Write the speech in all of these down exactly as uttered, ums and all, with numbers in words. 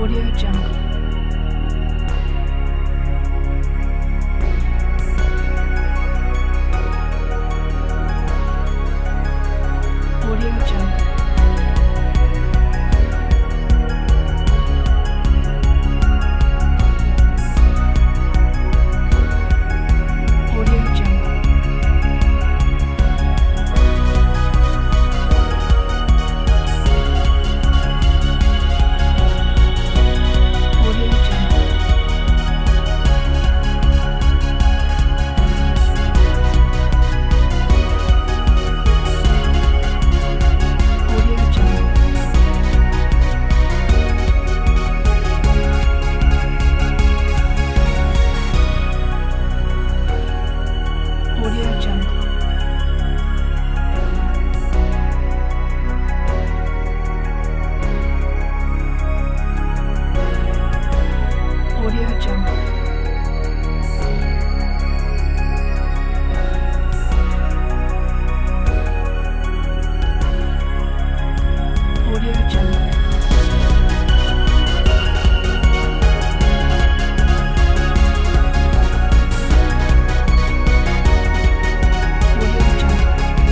Audio Jungle. Audio Jungle. Audio Jungle. Audio Jungle. Audio Jungle. Audio Jungle. Audio Jungle. Audio Jungle. Audio Jungle.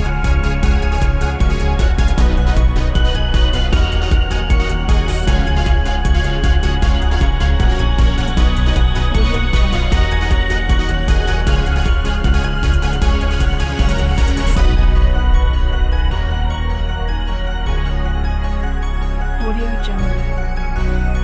Audio Jungle. Audio Jungle.